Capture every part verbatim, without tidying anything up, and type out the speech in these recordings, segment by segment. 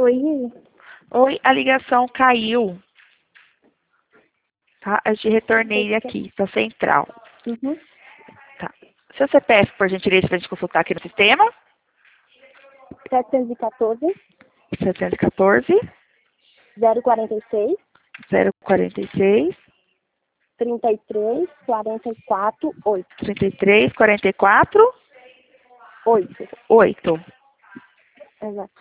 Oi. Oi, a ligação caiu. Tá? Eu te retornei aqui, para central. Uhum. Tá. Seu C P F, por gentileza, para a gente consultar aqui no sistema. setecentos e quatorze, setecentos e quatorze, zero quarenta e seis, zero quarenta e seis, trinta e três, quarenta e quatro, oito. trinta e três, quarenta e quatro, oito. oito. Exato.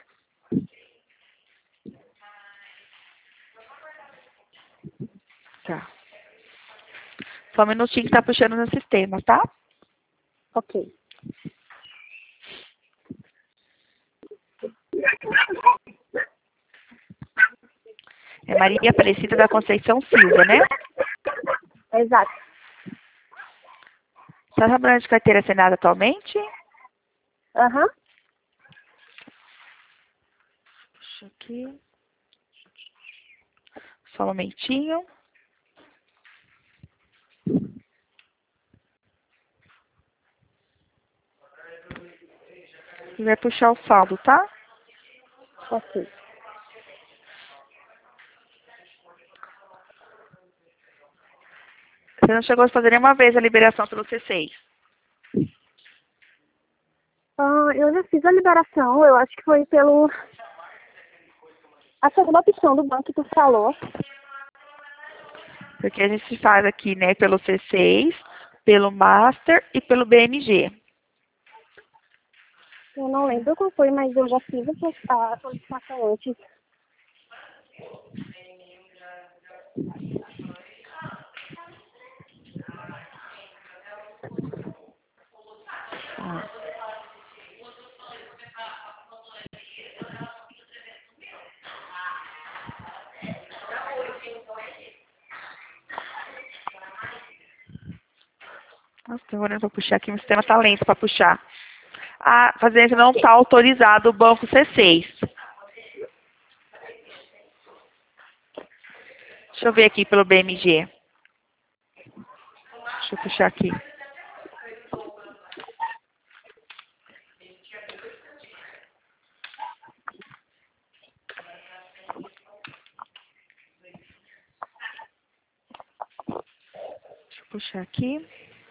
Tá. Só um minutinho que tá puxando no sistema, tá? Ok. É Maria Aparecida da Conceição Silva, né? Exato. Está trabalhando de carteira assinada atualmente? Aham. Puxa aqui. Só um momentinho. E vai puxar o saldo, tá? Ok. Você não chegou a fazer nenhuma vez a liberação pelo C seis? Ah, eu já fiz a liberação, eu acho que foi pelo... A segunda opção do banco que tu falou. Porque a gente faz aqui, né, pelo C seis, pelo Master e pelo B M G. Eu não lembro qual foi, mas eu já fiz a solicitação antes. Ah. Nossa, tô olhando para puxar aqui, o sistema tá lento para puxar. A fazenda não está autorizado o banco C seis. Deixa eu ver aqui pelo B M G. Deixa eu puxar aqui. Deixa eu puxar aqui.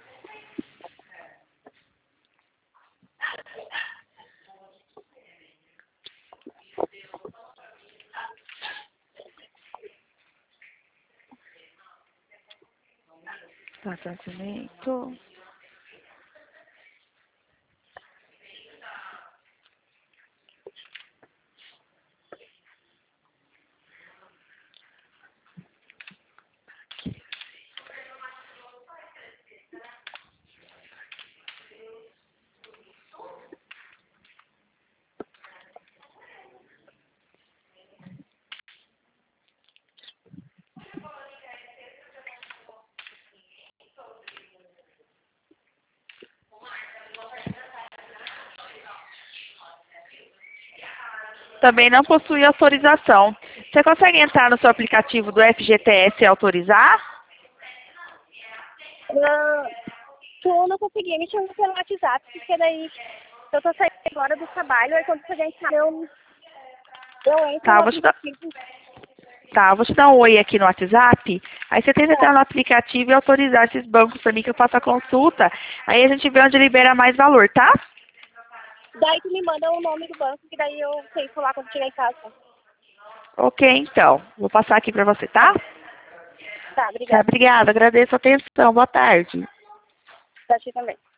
Tá, tratamento. Também não possui autorização. Você consegue entrar no seu aplicativo do F G T S e autorizar? Uh, tu não conseguia me chamar pelo WhatsApp, porque daí eu tô saindo agora do trabalho, aí quando você entrar, eu, eu entro Tá, no eu vou te dar, aplicativo. tá, eu vou te dar um oi aqui no WhatsApp. Aí você tenta Tá. entrar no aplicativo e autorizar esses bancos para mim que eu faça a consulta. Aí a gente vê onde libera mais valor, tá? Daí tu me manda o nome do banco, que daí eu sei falar quando chegar em casa. Ok, então. Vou passar aqui para você, tá? Tá, Tá, obrigada. obrigada. Agradeço a atenção. Boa tarde. Pra ti também.